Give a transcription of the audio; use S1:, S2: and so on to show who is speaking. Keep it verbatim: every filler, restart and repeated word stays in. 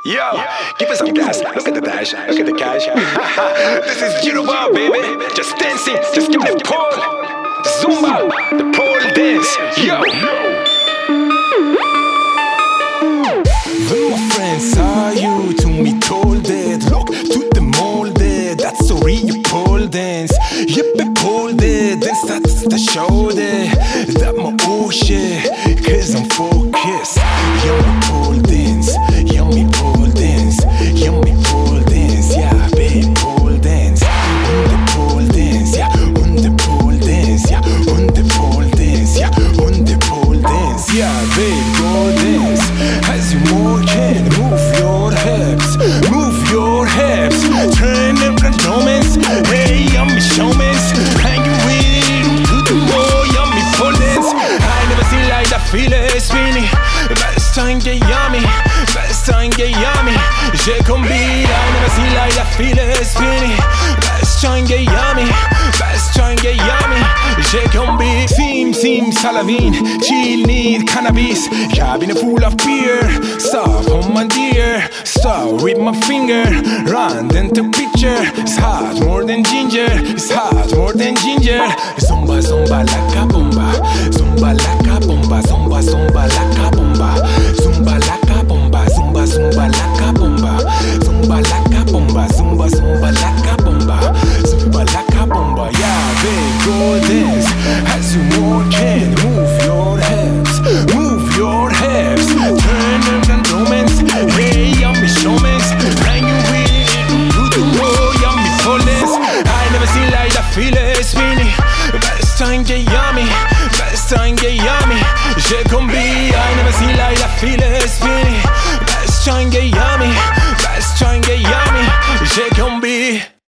S1: Yo, give us some gas. Look at the dash, look at the cash. This is Yoruba, baby. Just dancing, just give me the pole. The Zumba, the pole dance. Yo.
S2: When my friends saw you, to me told it. Look to the molded, that's a real pole dance. Yippee pole dance, that's the show there. That my oh shit, cause I'm focused. Yummy pole dance, yummy pole dance, yummy pole dance, yeah, babe, pole dance. On the pole dance, yeah, on the pole dance, yeah, on the pole dance, yeah, on the pole dance, yeah, babe, go dance. As you walking, move your hips, move your hips, turn up the romance. Hey, yummy showmans, hanging with to the wall, yummy pole dance. I never seen like that feeling spinning. Best time get yummy, best time get yummy. J'ai combi, I never seen like that feeling spinning. Best time get yummy, best time get yummy. J'ai combi. Sim, sim, salavin, chill, need cannabis. Cabinet full of beer. Stop, oh my dear. Stop with my finger. Run, then the picture. It's hot more than ginger. It's hot more than ginger. Zumba, zumba, like a bomba. Zumba, like a bomba. Zumba, zumba, like a bomba. Zumba, like a bomba. Zumba, zumba, like a bomba. Zumba, like a bomba. Zumba, zumba, like a bomba. Zumba, like a bomba. Yeah, babe, go dance. As you walking, move your hips, move your hips. Turn up and romance. Hey, yummy showmans, hanging with to the wall, yummy police. I never seen like that feeling spinning. Best time get yummy, best time get yummy. J'ai combi, I never seen like that feeling spinning. Best time get yummy, best time get yummy. J'ai combi.